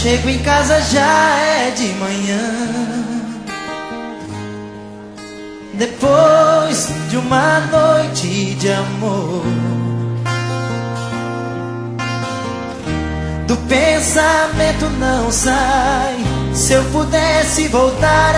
Chego em casa já é de manhã, depois de uma noite de amor. Do pensamento não sai, se eu pudesse voltar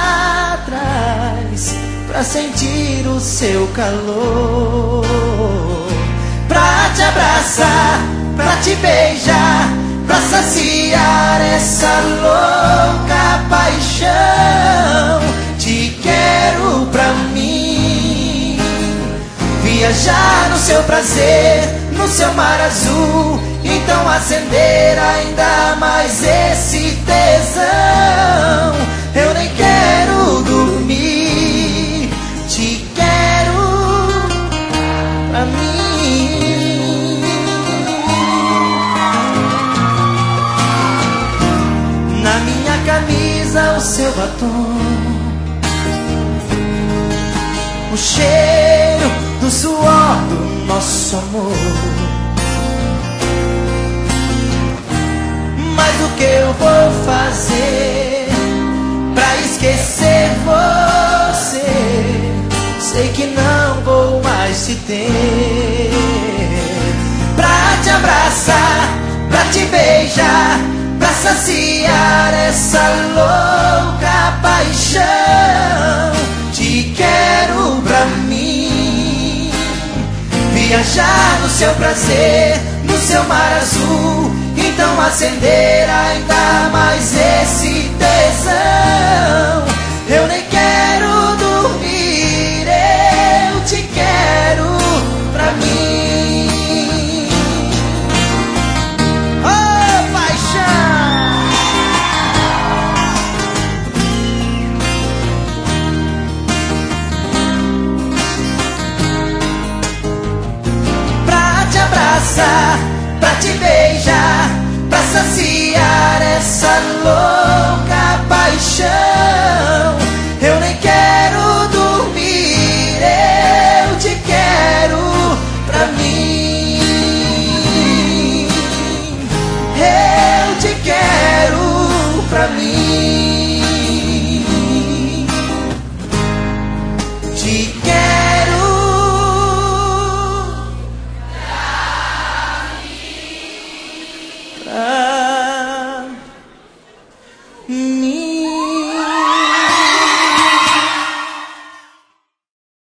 atrás pra sentir o seu calor, pra te abraçar, pra te beijar, pra saciar essa louca paixão. Te quero pra mim, viajar no seu prazer, no seu mar azul, então acender ainda mais esse tesão. Eu nem quero dormir, te quero pra mim. Na minha camisa o seu batom, o cheiro do suor do nosso amor. Mas o que eu vou fazer pra esquecer você? Sei que não vou mais te ter. Pra te abraçar, pra te beijar, pra saciar essa louca paixão. Te quero pra mim, viajar no seu prazer, no seu mar azul, então acender ainda mais esse tesão. Eu nem